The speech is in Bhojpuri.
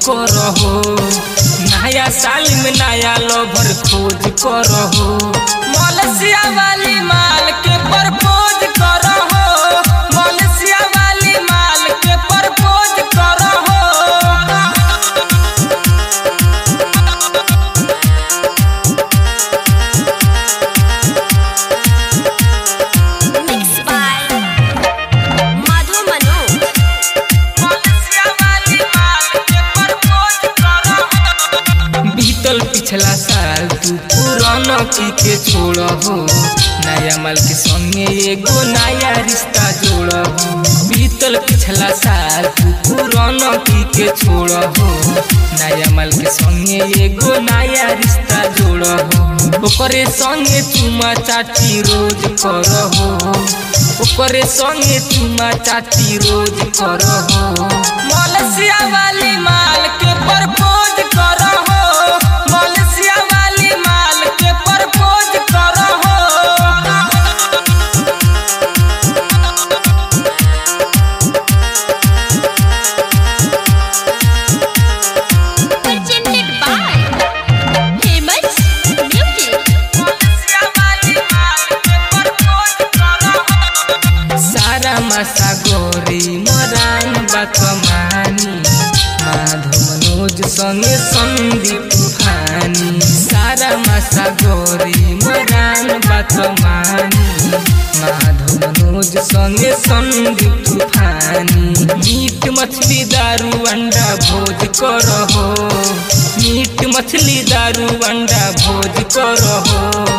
करहो, नया साल में नया लवर खोज करहो। मलेशिया वाली माल के प्रपोज करहो, मलेशिया वाली माल के प्रपोज करहो। पिछला साल तू पुराना की के छोड़हो, नया माल के संगे एगो नया रिश्ता जोड़हो। बीतल पिछला साल तू पुराना की के छोड़हो, नया माल के संगे एगो नया रिश्ता जोड़हो। ओकरे संगे चुमा चाटी रोज करहो, ओकरे संगे चुमा चाटी रोज करहो। मलेशिया वाली माल के प्रपोज करहो, मलेशिया वाली माल के प्रपोज करहो। Presented by Famous Music। Malaysia वाली माल के प्रपोज करहो। सारा मासा गोरी मरान बाकमानी, माधव मनोज संगे संदीप तूफानी। सारा मासा गोरी मरान बाकमानी, माधव मनोज संगे संदीप तूफानी। मीट मछली दारू अंडा भोज करहो, मीट मछली दारू अंडा भोज करहो।